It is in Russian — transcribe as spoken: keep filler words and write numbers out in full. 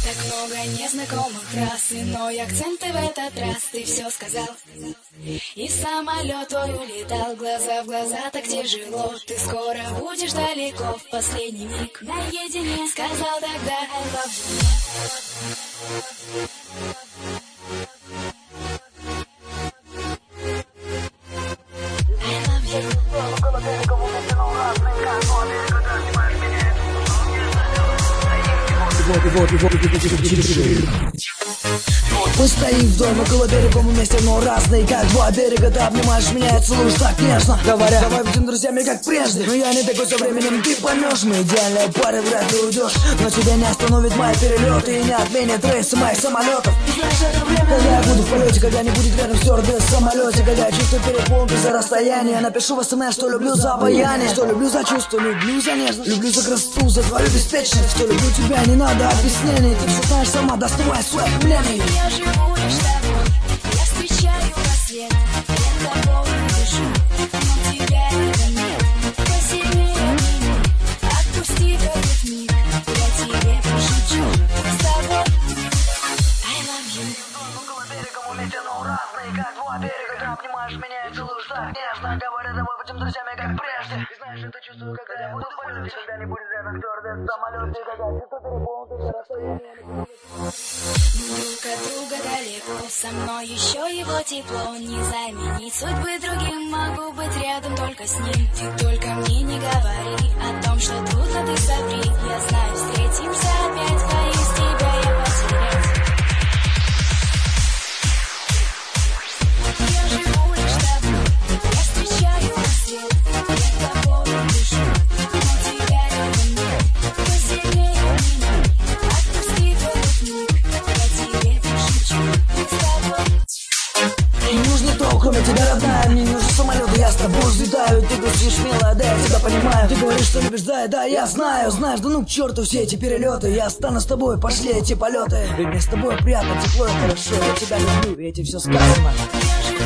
Так много незнакомых трасс, иной акценты в этот раз. Ты все сказал, и самолет твой улетал. Глаза в глаза, так тяжело. Ты скоро будешь далеко, в последний миг наедине. Сказал тогда I love you. Мы стоим вдвоем около берега, мы вместе, но разные, как два берега. Ты обнимаешь меня и целуешь так нежно, говоря, давай будем друзьями, как прежде. Но я не такой со временем, ты поймешь. Мы идеальные пары, вряд ли уйдешь, но тебя не остановит мои перелеты и не отменят рейсы моих самолетов. Когда я буду в полете, когда не будет рядом стюардесс в самолете, когда я чувствую перепон за расстояние, напишу в смс, что люблю за обаяние, что люблю за чувство, люблю за нежность, люблю за красоту, за твою беспечность, что люблю тебя, не надо объяснений, ты все знаешь сама, доставай свой мнение. Я живу лишь тобой, я встречаю рассвет, я тобой дышу, но тебя рядом нет. Посильнее меня, отпусти этот миг, я тебе пошучу с тобой. I love you. Около берега мы вместе, но разные, как два берега. Ты обнимаешь меня и целуешь так нежно, говоря, давай будем друзьями, как прежде. И знаешь, это чувство, когда я буду в полете, когда не будет рядом стюардесс в самолете, когда чувство перепон за расстояние. Друг от друга далеко, со мной еще его тепло. Не заменить судьбы другим, могу быть рядом только с ним. Ты только мне не говори о том, что трудно, ты соври. Я знаю, встретимся опять, боюсь тебя я потерять. Я живу лишь тобой, я встречаю рассвет, я тобой дышу, но тебя рядом нет. Посильнее меня, отпусти этот миг, я тебе пошучу с тобой. Не нужно то, кроме тебя, родная. Мне не нужен самолет, я с тобой взлетаю. Ты грустишь, милая, да, я тебя понимаю. Ты говоришь, что любишь, да, да, я знаю. Знаешь, да ну к черту все эти перелеты. Я стану с тобой, пошли эти полеты. Ведь мне с тобой приятно, тепло и хорошо. Я тебя люблю, и этим все сказано. Я живу